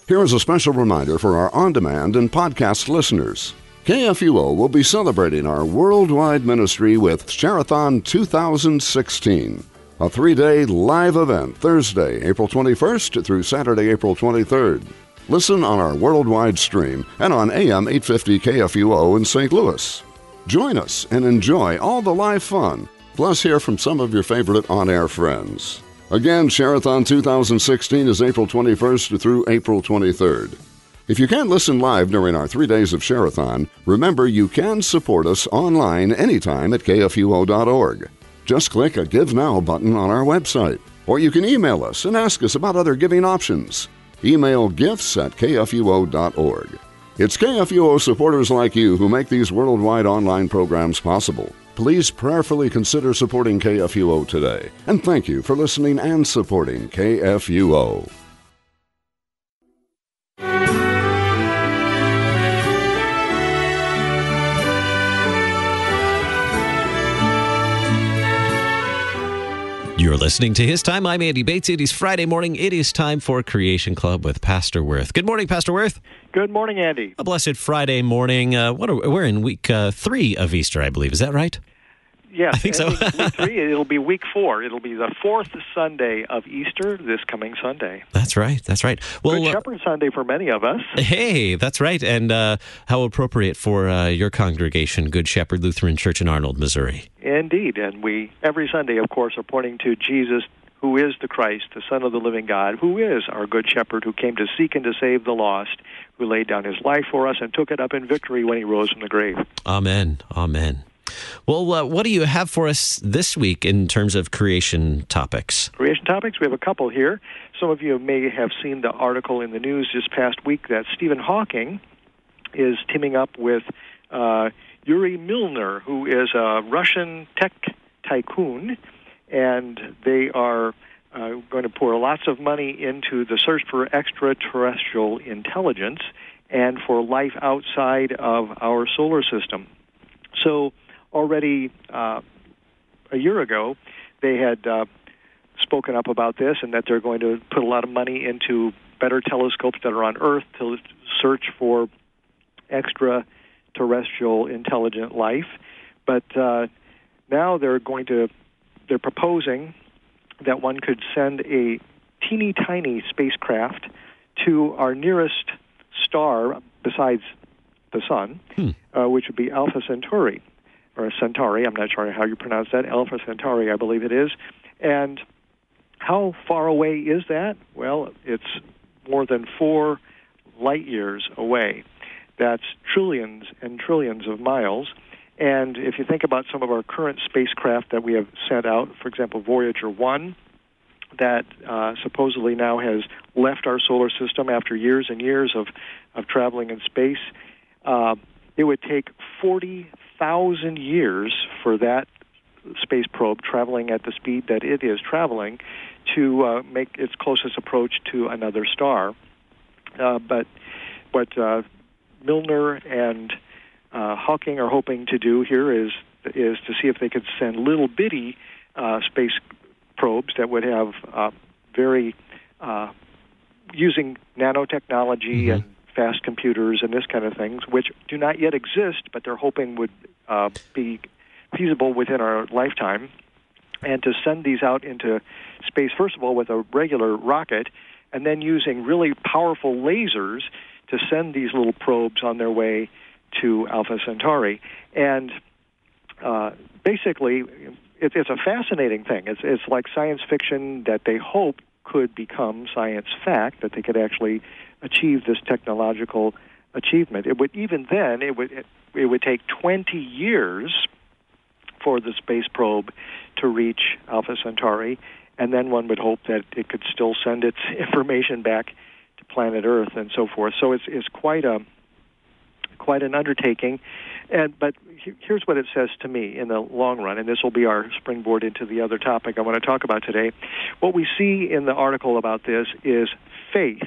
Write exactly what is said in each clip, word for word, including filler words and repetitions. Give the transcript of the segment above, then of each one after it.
Here is a special reminder for our on-demand and podcast listeners. K F U O will be celebrating our worldwide ministry with Share-a-thon two thousand sixteen, a three-day live event Thursday, April twenty-first through Saturday, April twenty-third. Listen on our worldwide stream and on A M eight fifty K F U O in Saint Louis. Join us and enjoy all the live fun, plus hear from some of your favorite on-air friends. Again, Share-a-thon two thousand sixteen is April twenty-first through April twenty-third. If you can't listen live during our three days of Share-a-thon, remember you can support us online anytime at K F U O dot org. Just click a Give Now button on our website, or you can email us and ask us about other giving options. Email gifts at K F U O dot org. It's K F U O supporters like you who make these worldwide online programs possible. Please prayerfully consider supporting K F U O today. And thank you for listening and supporting K F U O. You're listening to His Time. I'm Andy Bates. It is Friday morning. It is time for Creation Club with Pastor Worth. Good morning, Pastor Worth. Good morning, Andy. A blessed Friday morning. Uh, what are, we're in week uh, three of Easter, I believe. Is that right? Yes, I think so. week three. It'll be week four. It'll be the fourth Sunday of Easter this coming Sunday. That's right. That's right. Well, Good Shepherd uh, Sunday for many of us. Hey, that's right. And uh, how appropriate for uh, your congregation, Good Shepherd Lutheran Church in Arnold, Missouri. Indeed. And we, every Sunday, of course, are pointing to Jesus, who is the Christ, the Son of the living God, who is our Good Shepherd, who came to seek and to save the lost, who laid down his life for us and took it up in victory when he rose from the grave. Amen. Amen. Well, uh, what do you have for us this week in terms of creation topics? Creation topics, we have a couple here. Some of you may have seen the article in the news this past week that Stephen Hawking is teaming up with uh, Yuri Milner, who is a Russian tech tycoon, and they are uh, going to pour lots of money into the search for extraterrestrial intelligence and for life outside of our solar system. So already uh, a year ago, they had uh, spoken up about this and that they're going to put a lot of money into better telescopes that are on Earth to search for extraterrestrial intelligent life. But uh, now they're going to, they're proposing that one could send a teeny tiny spacecraft to our nearest star besides the Sun, hmm. uh, which would be Alpha Centauri. Or Centauri, I'm not sure how you pronounce that, Alpha Centauri, I believe it is. And how far away is that? Well, it's more than four light years away. That's trillions and trillions of miles. And if you think about some of our current spacecraft that we have sent out, for example, Voyager one, that uh, supposedly now has left our solar system after years and years of, of traveling in space, uh, it would take forty thousand years for that space probe traveling at the speed that it is traveling to uh, make its closest approach to another star. Uh, but what uh, Milner and uh, Hawking are hoping to do here is is to see if they could send little bitty uh, space probes that would have uh, very uh, using nanotechnology mm-hmm. and fast computers and this kind of things, which do not yet exist, but they're hoping would uh, be feasible within our lifetime, and to send these out into space, first of all, with a regular rocket, and then using really powerful lasers to send these little probes on their way to Alpha Centauri. And uh, basically, it, it's a fascinating thing. It's, it's like science fiction that they hope could become science fact, that they could actually achieve this technological achievement. It would even then it would it, it would take twenty years for the space probe to reach Alpha Centauri, and then one would hope that it could still send its information back to planet Earth and so forth. So it's it's quite a quite an undertaking. And but here's what it says to me in the long run, and this will be our springboard into the other topic I want to talk about today. What we see in the article about this is faith.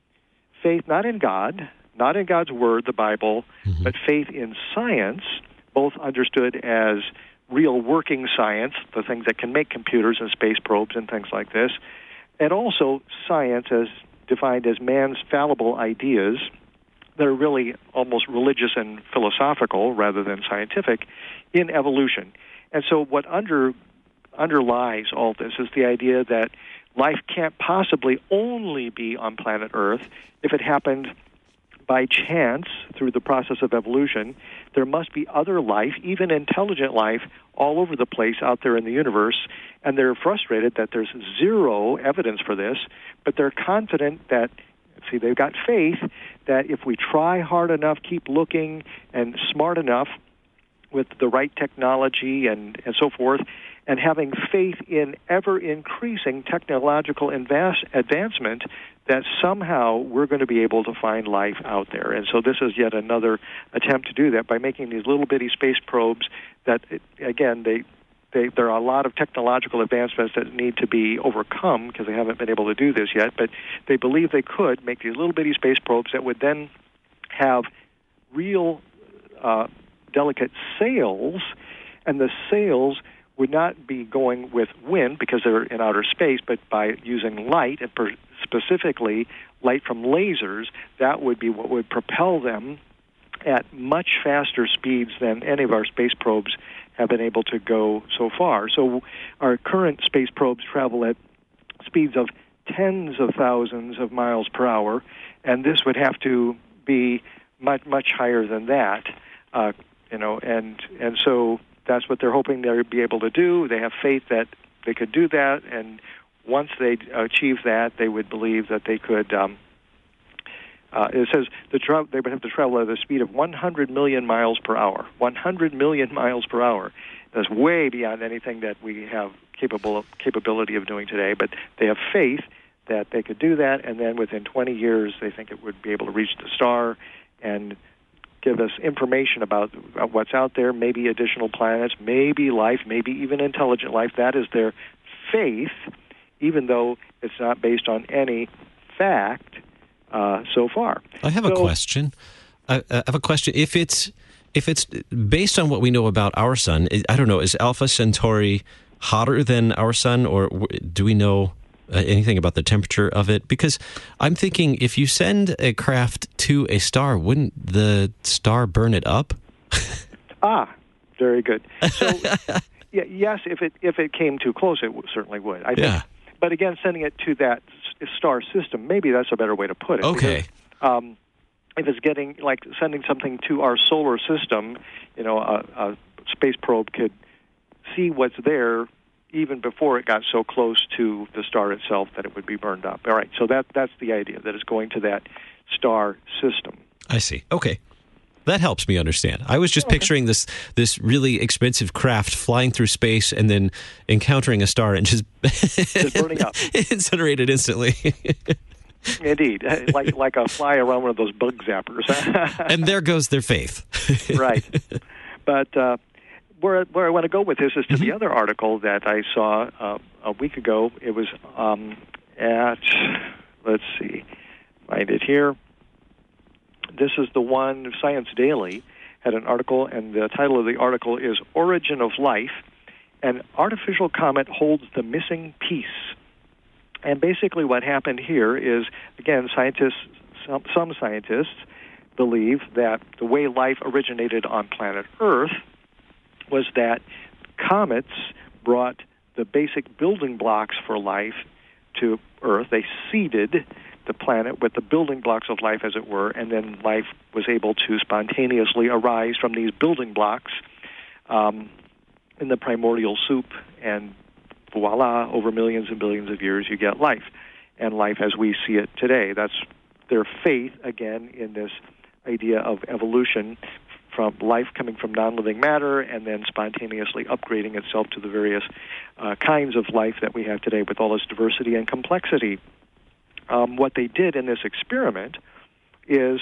Faith not in God, not in God's Word, the Bible, mm-hmm. but faith in science, both understood as real working science, the things that can make computers and space probes and things like this, and also science as defined as man's fallible ideas that are really almost religious and philosophical rather than scientific in evolution. And so what under underlies all this is the idea that life can't possibly only be on planet Earth. If it happened by chance through the process of evolution, there must be other life, even intelligent life, all over the place out there in the universe, and they're frustrated that there's zero evidence for this, but they're confident that, see, they've got faith that if we try hard enough, keep looking, and smart enough with the right technology and, and so forth, and having faith in ever-increasing technological advance, advancement, that somehow we're going to be able to find life out there. And so this is yet another attempt to do that by making these little bitty space probes that, again, they, they there are a lot of technological advancements that need to be overcome because they haven't been able to do this yet, but they believe they could make these little bitty space probes that would then have real uh, delicate sails, and the sails would not be going with wind because they're in outer space, but by using light, and per- specifically light from lasers, that would be what would propel them at much faster speeds than any of our space probes have been able to go so far. So our current space probes travel at speeds of tens of thousands of miles per hour, and this would have to be much, much higher than that. Uh, you know, and and so that's what they're hoping they'll be able to do. They have faith that they could do that, and once they achieve that, they would believe that they could. Um, uh, it says the tra- they would have to travel at a speed of one hundred million miles per hour. one hundred million miles per hour. That's way beyond anything that we have capable of, capability of doing today. But they have faith that they could do that, and then within twenty years, they think it would be able to reach the star and give us information about what's out there, maybe additional planets, maybe life, maybe even intelligent life. That is their faith, even though it's not based on any fact uh, so far. I have so, a question. I, I have a question. If it's if it's based on what we know about our sun, I don't know, is Alpha Centauri hotter than our sun, or do we know Uh, anything about the temperature of it? Because I'm thinking if you send a craft to a star, wouldn't the star burn it up? ah, very good. So, yeah, yes, if it if it came too close, it w- certainly would. I think. Yeah. But again, sending it to that s- star system, maybe that's a better way to put it. Okay. Because, um, if it's getting like sending something to our solar system, you know, a, a space probe could see what's there even before it got so close to the star itself that it would be burned up. All right, so that that's the idea, that it's going to that star system. I see. Okay. That helps me understand. I was just Okay. picturing this this really expensive craft flying through space and then encountering a star and just, Just burning up. incinerated instantly. Indeed, like like a fly around one of those bug zappers. And there goes their faith. Right. But uh, where where I want to go with this is to Mm-hmm. the other article that I saw uh, a week ago. It was um, at, let's see, find it here. This is the one, Science Daily had an article, and the title of the article is Origin of Life, An Artificial Comet Holds the Missing Piece. And basically what happened here is, again, scientists, some, some scientists believe that the way life originated on planet Earth was that comets brought the basic building blocks for life to Earth. They seeded the planet with the building blocks of life, as it were, and then life was able to spontaneously arise from these building blocks um, in the primordial soup, and voila, over millions and billions of years, you get life, and life as we see it today. That's their faith, again, in this idea of evolution, from life coming from non-living matter and then spontaneously upgrading itself to the various uh, kinds of life that we have today with all its diversity and complexity. Um, what they did in this experiment is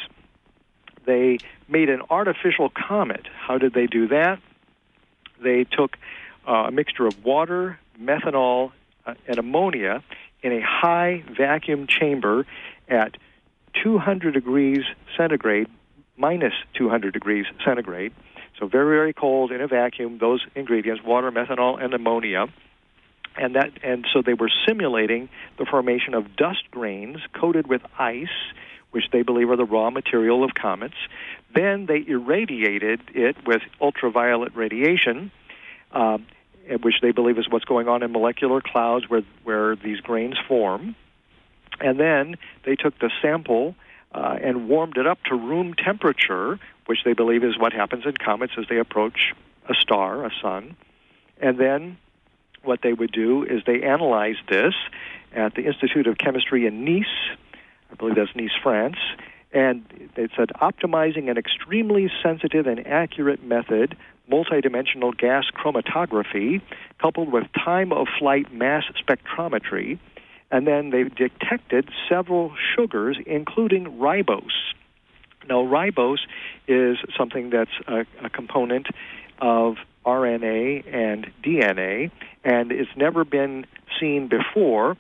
they made an artificial comet. How did they do that? They took uh, a mixture of water, methanol, uh, and ammonia in a high vacuum chamber at two hundred degrees centigrade, minus two hundred degrees centigrade, so very, very cold in a vacuum, those ingredients, water, methanol, and ammonia, And that, and so they were simulating the formation of dust grains coated with ice, which they believe are the raw material of comets. Then they irradiated it with ultraviolet radiation, uh, which they believe is what's going on in molecular clouds where where these grains form. And then they took the sample uh, and warmed it up to room temperature, which they believe is what happens in comets as they approach a star, a sun. And then what they would do is they analyzed this at the Institute of Chemistry in Nice, I believe that's Nice, France, and they said optimizing an extremely sensitive and accurate method, multidimensional gas chromatography, coupled with time-of-flight mass spectrometry, and then they detected several sugars, including ribose. Now, ribose is something that's a, a component of R N A and D N A, and it's never been seen before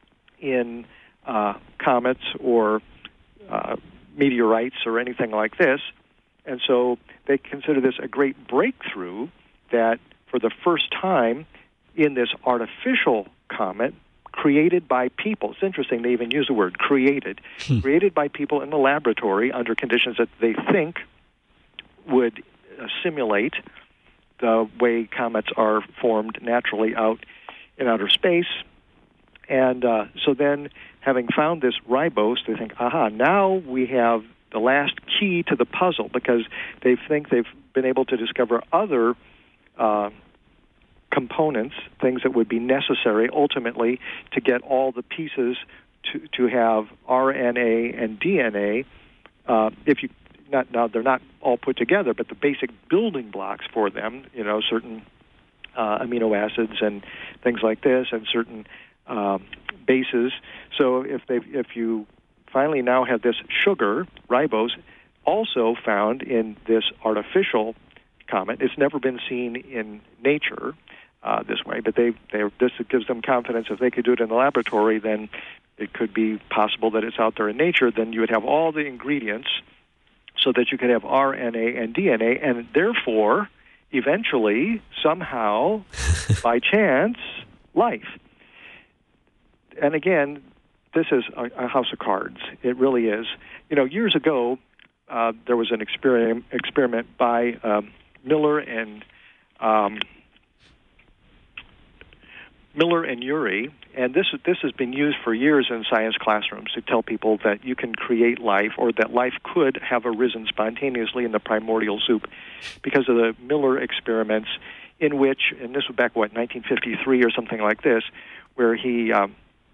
in uh, comets or uh, meteorites or anything like this. And so they consider this a great breakthrough that for the first time in this artificial comet created by people. It's interesting they even use the word created. Hmm. Created by people in the laboratory under conditions that they think would uh, simulate the way comets are formed naturally out in outer space. And uh, so then, having found this ribose, they think, aha, now we have the last key to the puzzle, because they think they've been able to discover other uh, components, things that would be necessary ultimately to get all the pieces to, to have R N A and D N A. Uh, if you not now they're not all put together, but the basic building blocks for them, you know, certain uh, amino acids and things like this, and certain um, bases. So if they if you finally now have this sugar, ribose, also found in this artificial comet. It's never been seen in nature uh, this way, but they, they this gives them confidence. If they could do it in the laboratory, then it could be possible that it's out there in nature. Then you would have all the ingredients so that you could have R N A and D N A, and therefore, eventually, somehow, by chance, life. And again, this is a, a house of cards. It really is. You know, years ago, uh, there was an experiment, experiment by um, Miller and um, Miller and Urey, and this this has been used for years in science classrooms to tell people that you can create life, or that life could have arisen spontaneously in the primordial soup, because of the Miller experiments, in which, and this was back what nineteen fifty-three or something like this, where he um,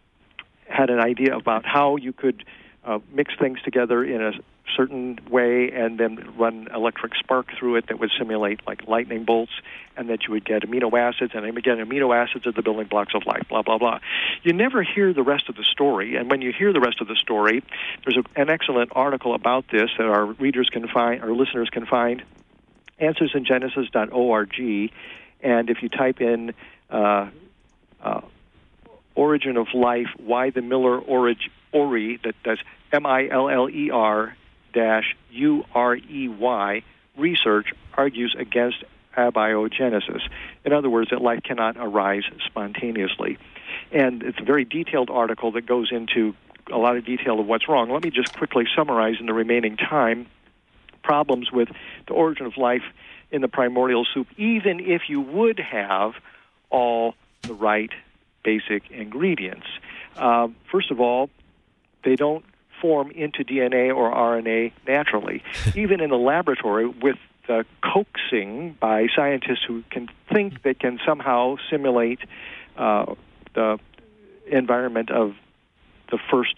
had an idea about how you could uh, mix things together in a certain way and then run electric spark through it that would simulate like lightning bolts, and that you would get amino acids, and again, amino acids are the building blocks of life, blah, blah, blah. You never hear the rest of the story, and when you hear the rest of the story, there's a, an excellent article about this that our readers can find, our listeners can find, answers in genesis dot org, and if you type in uh, uh, origin of life, why the Miller orig, Ori, that, that's M I L L E R dash U R E Y, research argues against abiogenesis. In other words, that life cannot arise spontaneously. And it's a very detailed article that goes into a lot of detail of what's wrong. Let me just quickly summarize in the remaining time problems with the origin of life in the primordial soup, even if you would have all the right basic ingredients. Uh, first of all, they don't form into D N A or R N A naturally. Even in the laboratory, with the coaxing by scientists who can think they can somehow simulate uh, the environment of the first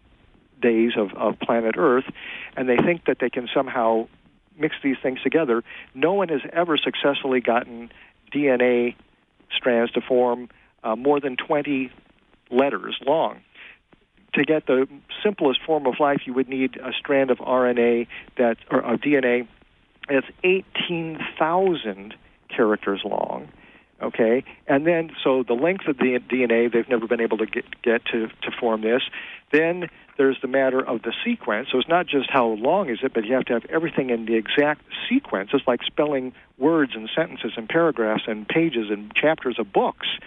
days of, of planet Earth, and they think that they can somehow mix these things together, no one has ever successfully gotten D N A strands to form uh, more than twenty letters long. To get the simplest form of life, you would need a strand of R N A that, or of D N A that's eighteen thousand characters long. Okay, and then so the length of the D N A, they've never been able to get, get to, to form this. Then there's the matter of the sequence. So it's not just how long is it, but you have to have everything in the exact sequence. It's like spelling words and sentences and paragraphs and pages and chapters of books.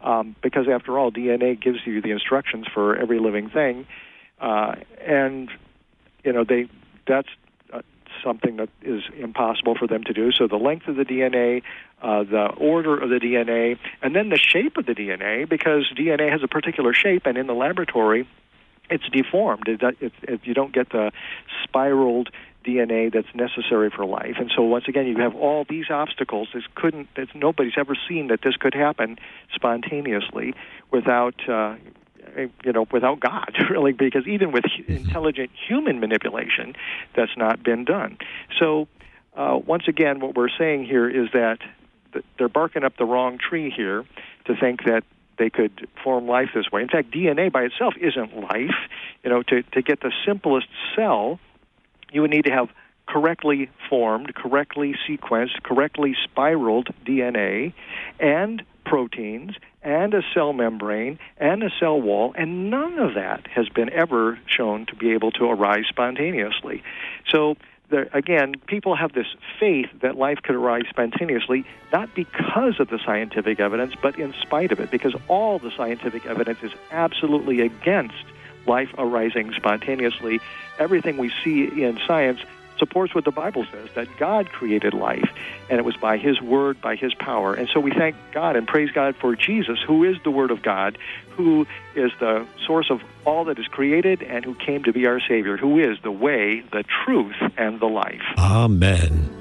um, because after all, D N A gives you the instructions for every living thing, uh, and you know they that's uh, something that is impossible for them to do. So the length of the D N A, uh, the order of the D N A, and then the shape of the D N A, because D N A has a particular shape, and in the laboratory, it's deformed. It, it, it, you don't get the spiraled D N A that's necessary for life. And so once again, you have all these obstacles. This couldn't. It's, nobody's ever seen that this could happen spontaneously without, uh, you know, without God, really, because even with intelligent human manipulation, that's not been done. So uh, once again, what we're saying here is that they're barking up the wrong tree here to think that they could form life this way. In fact, D N A by itself isn't life. You know, to, to get the simplest cell, you would need to have correctly formed, correctly sequenced, correctly spiraled D N A and proteins and a cell membrane and a cell wall, and none of that has been ever shown to be able to arise spontaneously. So, there, again, people have this faith that life could arise spontaneously, not because of the scientific evidence, but in spite of it, because all the scientific evidence is absolutely against life arising spontaneously. Everything we see in science supports what the Bible says, that God created life, and it was by His Word, by His power. And so we thank God and praise God for Jesus, who is the Word of God, who is the source of all that is created, and who came to be our Savior, who is the way, the truth, and the life. Amen.